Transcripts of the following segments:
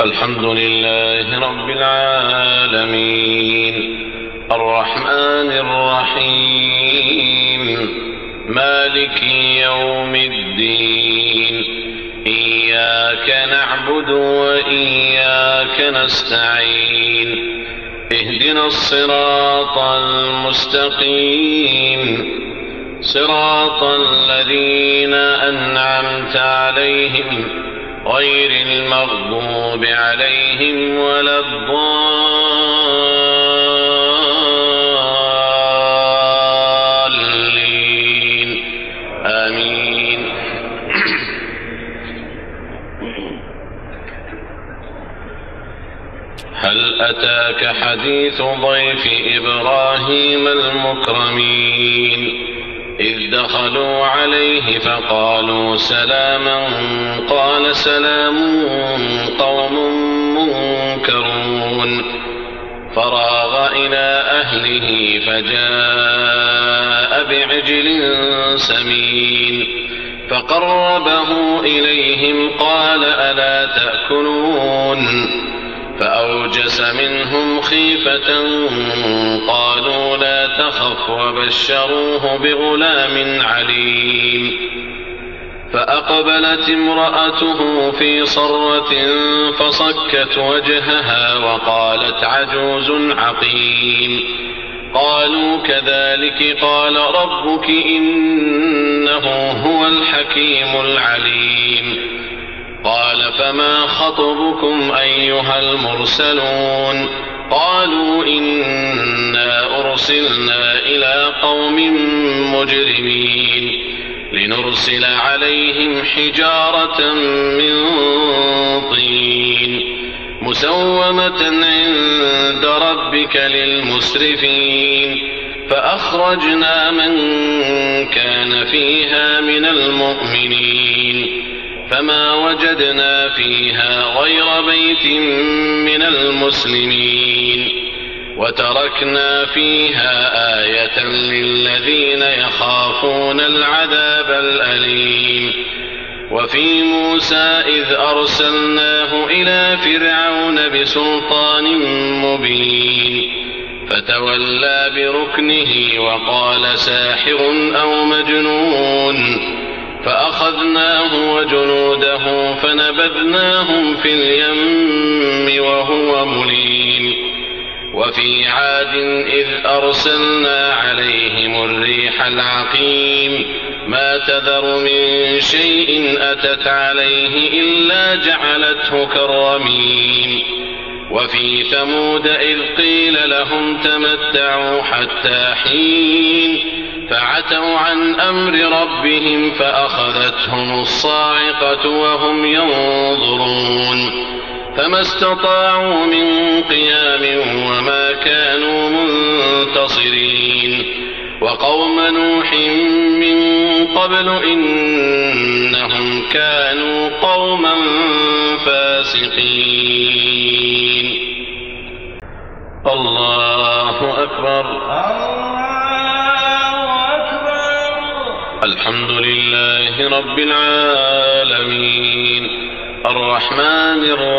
الحمد لله رب العالمين الرحمن الرحيم مالك يوم الدين إياك نعبد وإياك نستعين اهدنا الصراط المستقيم صراط الذين أنعمت عليهم غير المغضوب عليهم ولا الضالين آمين. هل أتاك حديث ضيف إبراهيم المكرمين إذ دخلوا عليه فقالوا سلاما قال سلام قوم منكرون فراغ إلى أهله فجاء بعجل سمين فقربه إليهم قال ألا تأكلون فأوجس منهم خيفة قالوا لا تخف وبشروه بغلام عليم فأقبلت امرأته في صرة فصكت وجهها وقالت عجوز عقيم قالوا كذلك قال ربك إنه هو الحكيم العليم قال فما خطبكم أيها المرسلون قالوا إنا أرسلنا إلى قوم مجرمين لنرسل عليهم حجارة من طين مسومة عند ربك للمسرفين فأخرجنا من كان فيها من المؤمنين فما وجدنا فيها غير بيت من المسلمين وتركنا فيها آية للذين يخافون العذاب الأليم وفي موسى إذ أرسلناه إلى فرعون بسلطان مبين فتولى بركنه وقال ساحر أو مجنون فأخذناه وجنوده فنبذناهم في اليم وهو مليم وفي عاد إذ أرسلنا عليهم الريح العقيم ما تذر من شيء أتت عليه إلا جعلته كالرميم وفي ثمود إذ قيل لهم تمتعوا حتى حين فعتوا عن أمر ربهم فأخذتهم الصاعقة وهم ينظرون فما استطاعوا من قيام وما كانوا منتصرين وقوم نوح من قبل إنهم كانوا قوما فاسقين. الله أكبر. الحمد لله رب العالمين الرحمن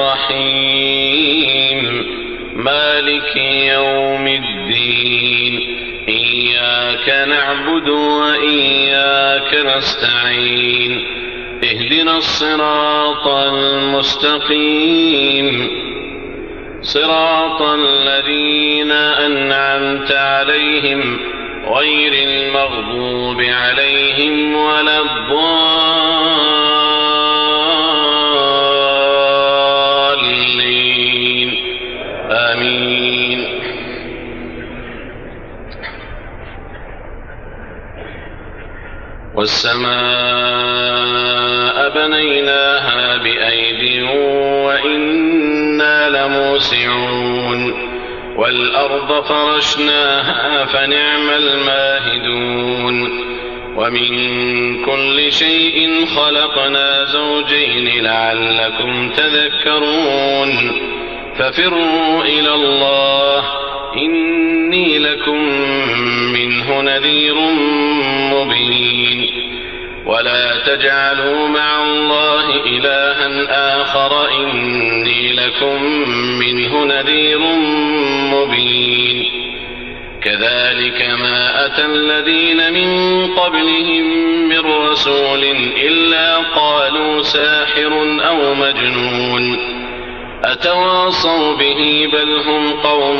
الرحيم مالك يوم الدين إياك نعبد وإياك نستعين اهدنا الصراط المستقيم صراط الذين أنعمت عليهم غير المغضوب عليهم ولا الضالين آمين. والسماء بنيناها بأيد وإنا لموسعون والأرض فرشناها فنعم الماهدون ومن كل شيء خلقنا زوجين لعلكم تذكرون ففروا إلى الله إني لكم منه نذير مبين ولا تجعلوا مع الله إلها آخر إني لكم منه نذير مبين كذلك ما أتى الذين من قبلهم من رسول إلا قالوا ساحر أو مجنون أتواصوا به بل هم قوم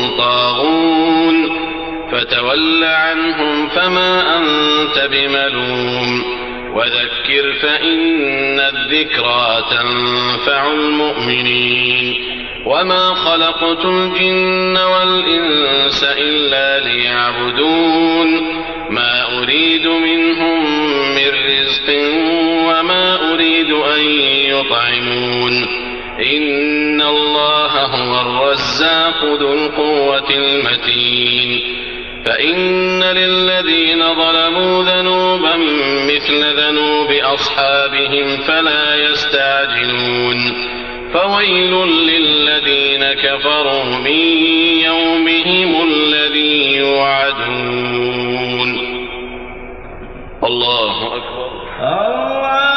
طاغون فتول عنهم فما أنت بملوم وذكر فإن الذكرى تنفع المؤمنين وما خلقت الجن والإنس إلا ليعبدون ما أريد منهم من رزق وما أريد أن يطعمون إن الله هو الرزاق ذو القوة المتين فإن للذين ظلموا ذنوبا مثل ذنوب أصحابهم فلا يستعجلون فويل للذين كفروا من يومهم الذي يوعدون الله أكبر.